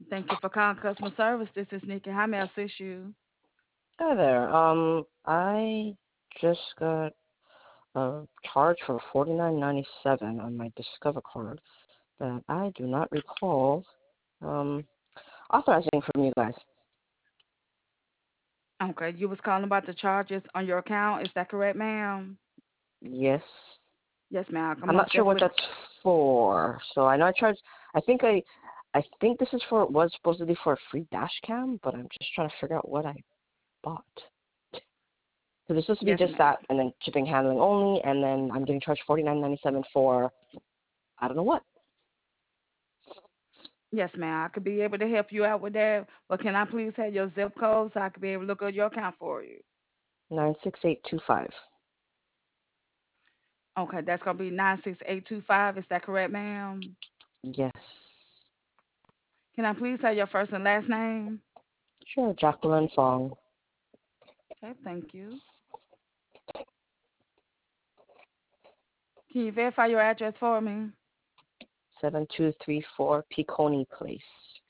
Thank you for calling customer service. This is Nikki. How may I assist you? Hi there. I just got a charge for $49.97 on my Discover card that I do not recall um authorizing from you guys. Okay, you was calling about the charges on your account. Is that correct, ma'am? Yes. Yes, ma'am. I I'm not most sure what definitely. that's for. So I know I charged. I think I, I think this is for was supposed to be for a free dash cam, but I'm just trying to figure out what I bought. So this supposed to be Yes, just ma'am. that, and then shipping handling only, and then I'm getting charged $49.97 for I don't know what. Yes, ma'am. I could be able to help you out with that. But can I please have your zip code so I could be able to look at your account for you? 96825. Okay, that's gonna be 96825. Is that correct, ma'am? Yes. Can I please have your first and last name? Sure, Jacqueline Fong, Okay, thank you. Can you verify your address for me? 7234 Peconi Place,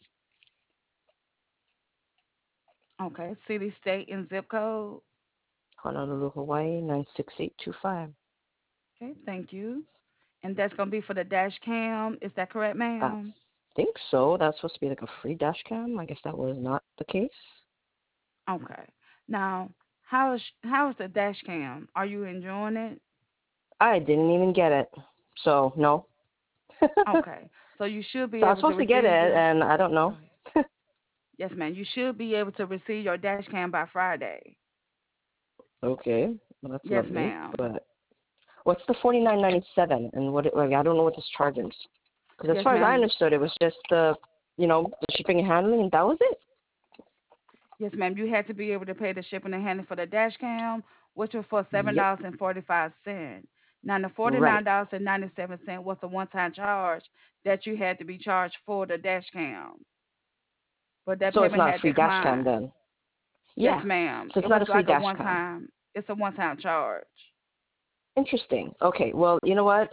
Okay, city, state, and zip code. Honolulu, Hawaii, 96825. Okay, thank you. And that's gonna be for the dash cam. Is that correct, I ma'am? think so. That's supposed to be like a free dash cam. I guess that was not the case. Okay. Now, how is the dash cam? Are you enjoying it? I didn't even get it. So, no. So Okay. So you should be I was able to supposed to get receive it, your. and I don't Go know. ahead. Yes, ma'am. You should be able to receive your dash cam by Friday. Okay, well, that's Yes, lovely. ma'am. But what's the 49.97, and what? Like, I don't know what this charge is. Because as Yes, far as I ma'am. understood, it was just the shipping and handling, and that was it. Yes, ma'am. You had to be able to pay the shipping and handling for the dash cam, which was for Yep. $7.45. Now the Right. $49.97 was a one-time charge that you had to be charged for the dash cam, but that So it's payment not a had free dash cam declined. then. Yes, Yeah. ma'am. So It it's not was a free like a dash one cam. time. It's a one time charge. Interesting. Okay. Well, you know what?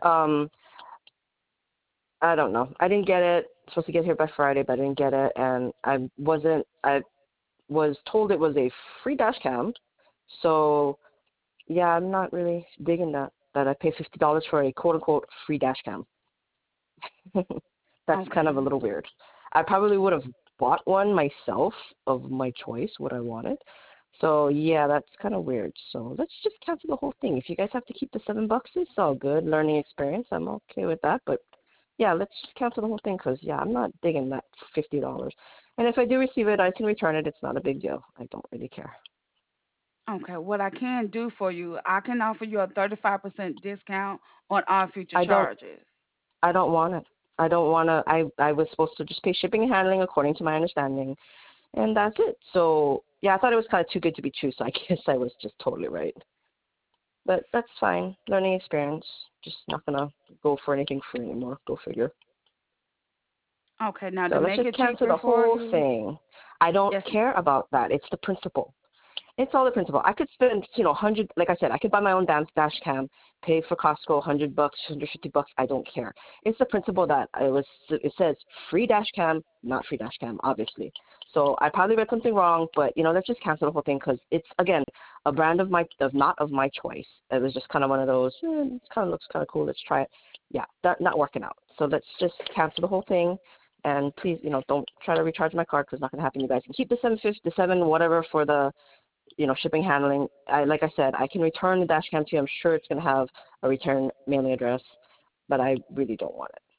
I don't know. I didn't get it. Supposed to get here by Friday, but I didn't get it, and I wasn't. I was told it was a free dash cam. So yeah, I'm not really digging that I pay $50 for a quote unquote free dash cam. That's kind of a Okay. little weird. I probably would have bought one myself of my choice, what I wanted. So yeah, that's kind of weird. So let's just cancel the whole thing. If you guys have to keep the $7, it's all good. Learning experience, I'm okay with that. But yeah, let's just cancel the whole thing because yeah, I'm not digging that $50. And if I do receive it, I can return it. It's not a big deal. I don't really care. Okay. What I can do for you, I can offer you a 35% discount on all future I don't. charges. I don't want it. I don't want to. I was supposed to just pay shipping and handling according to my understanding, and that's it. So yeah, I thought it was kind of too good to be true. So I guess I was just totally right. But that's fine. Learning experience. Just not gonna go for anything free anymore. Go figure. Okay. Now So to let's make just it cancel cheaper the for whole you, thing. I don't yes, care about that. It's the principle. It's all the principle. I could spend, 100, like I said, I could buy my own dash cam, pay for Costco $100, $150. I don't care. It's the principle that it says free dash cam, not free dash cam, obviously. So I probably read something wrong, but let's just cancel the whole thing because it's again a brand of not of my choice. It was just kind of one of those. It kind of looks kind of cool. Let's try it. Yeah, that not working out. So let's just cancel the whole thing. And please, don't try to recharge my card because it's not going to happen. You guys can keep the 750, the 7 whatever for the shipping handling. Like I said, I can return the dash cam to you. I'm sure it's going to have a return mailing address, but I really don't want it.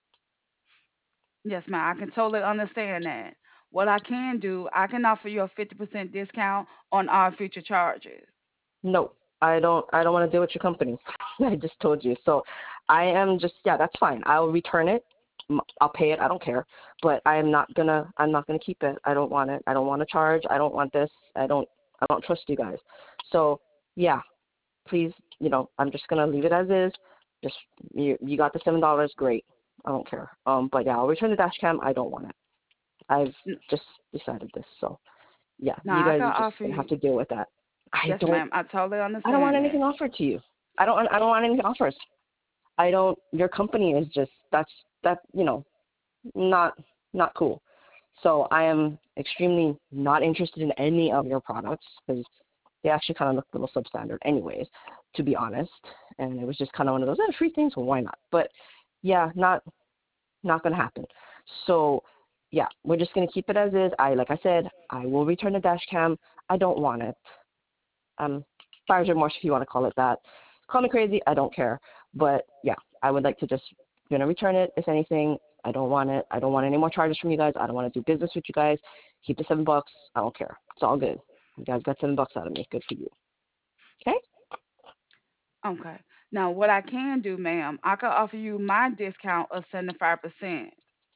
yes, ma'am. I can totally understand that. What I can do, I can offer you a 50% discount on all future charges. No, I don't want to deal with your company. I just told you. So I am just, yeah, that's fine. I'll return it. I'll pay it. I don't care. But I'm not gonna keep it. I don't want it. I don't want to charge. I don't want this. I don't trust you guys. So yeah, please, I'm just gonna leave it as is. Just you got the $7, great. I don't care. But yeah, I'll return the dash cam. I don't want it. I've N- just decided this. So yeah, you Now I guys can are just offer gonna have you. to deal with that. I Yes, don't ma'am. I totally I don't want understand anything that. offered to you. I don't want any offers. I don't. Your company is just that not not cool. So I am extremely not interested in any of your products because they actually kind of look a little substandard anyways, to be honest. And it was just kind of one of those, free things, well, why not? But yeah, not going to happen. So yeah, we're just going to keep it as is. Like I said, I will return the dash cam. I don't want it. Buyer's remorse, if you want to call it that. Call me crazy. I don't care. But yeah, I would like to just return it. If anything, I don't want it. I don't want any more charges from you guys. I don't want to do business with you guys. Keep the $7. I don't care. It's all good. You guys got $7 out of me. Good for you. Okay, Okay. Now, what I can do, ma'am, I could offer you my discount of 75%.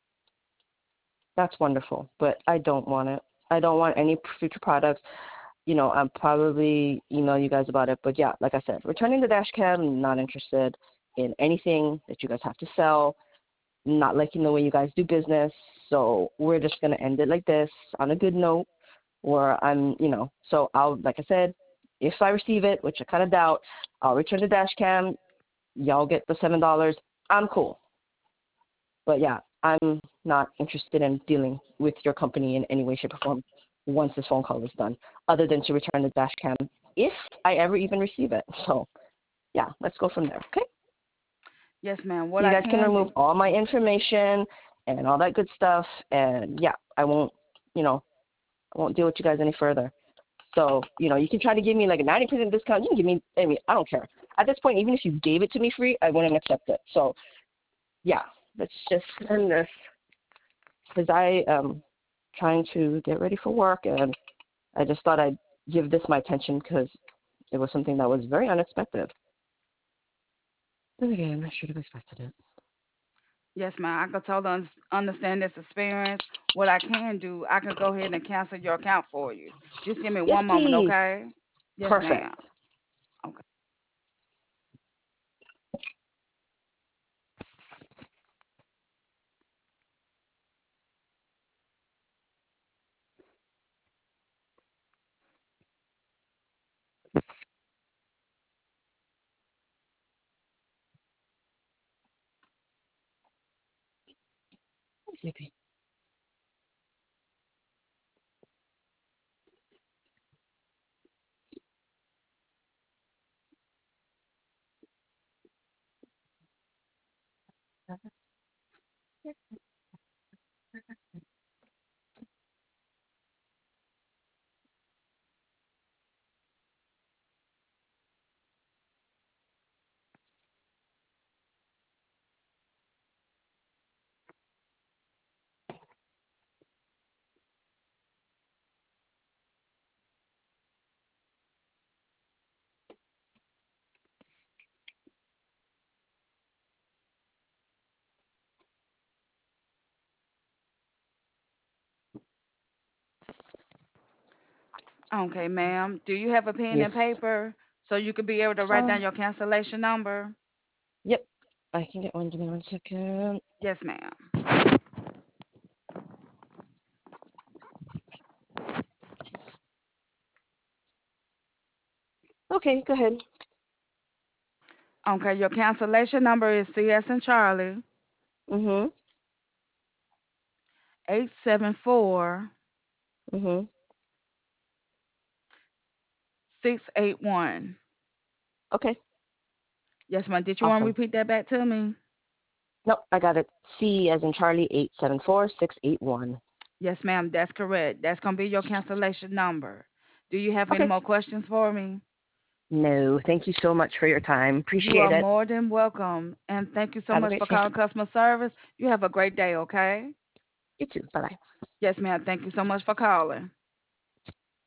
that's wonderful. But I don't want it. I don't want any future products. I'm probably email you guys about it. But yeah, like I said, returning the dash cam, not interested in anything that you guys have to sell, not liking the way you guys do business. So we're just going to end it like this on a good note where so like I said, if I receive it, which I kind of doubt, I'll return the dash cam. Y'all get the $7. I'm cool. But yeah, I'm not interested in dealing with your company in any way, shape, or form once this phone call is done, other than to return the dash cam if I ever even receive it. So yeah, let's go from there. Okay. Yes, ma'am. What You I guys can can remove do. all my information and all that good stuff, and yeah, you know, I won't deal with you guys any further. So, you can try to give me like a 90% discount. You can give me, I don't care. At this point, even if you gave it to me free, I wouldn't accept it. So, yeah, let's just end this because I am trying to get ready for work, and I just thought I'd give this my attention because it was something that was very unexpected. Then again, I should have expected it. Yes, ma'am. I can totally understand this experience. What I can do, I can go ahead and cancel your account for you. Just give me Yes, one moment, please. okay? Yes, Perfect. ma'am. Okay. Sleepy. Okay, ma'am. Do you have a pen Yes. and paper so you could be able to write down Um. your cancellation number? Yep. I can get one. Give me 1 second. Yes, ma'am. Okay, go ahead. Okay, your cancellation number is CS and Charlie Mhm. 874 Mhm. 681. Okay. Yes, ma'am. Did you want to Awesome. repeat that back to me? Nope, I got it. C as in Charlie 874-681. Yes, ma'am. That's correct. That's going to be your cancellation number. Do you have any Okay. more questions for me? No, thank you so much for your time. You Appreciate are it. more than welcome. And thank you so Have a much great for day. calling customer service. You have a great day, okay? You too. Bye bye. Yes, ma'am. Thank you so much for calling.